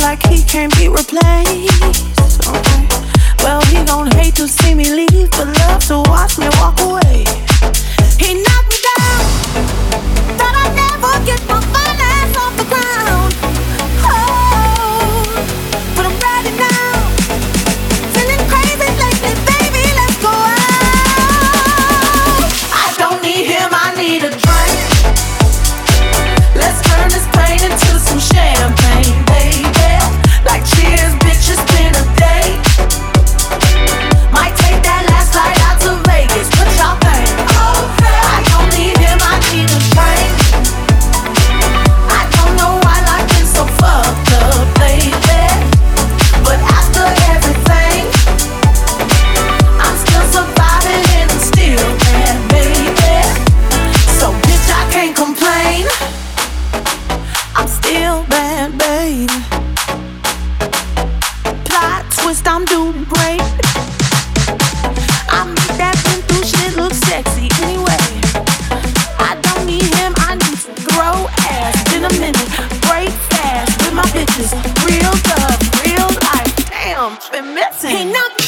like he can't be replaced. Okay. Well, he gon' hate to see me leave, but love to watch me walk away. He knocked me down, thought I'd never get my finance off the ground. Oh, but I'm ready now, feeling crazy lately, baby, let's go out. I don't need him, I need a drink. Let's turn this pain into some champagne, baby. Like cheers, bitch, it's been a day. Might take that last flight out to Vegas, what y'all think? Okay. I don't need him, I need a drink. I don't know why life been so fucked up lately, but after everything, I'm still surviving and I'm still bad, baby. So bitch, I can't complain, I'm still bad, baby. Plot twist, I'm doing great. I make that been through shit look sexy anyway. I don't need him, I need to grow ass. Been a minute, break fast with my bitches. Real love, real life, damn, been missing. He knocked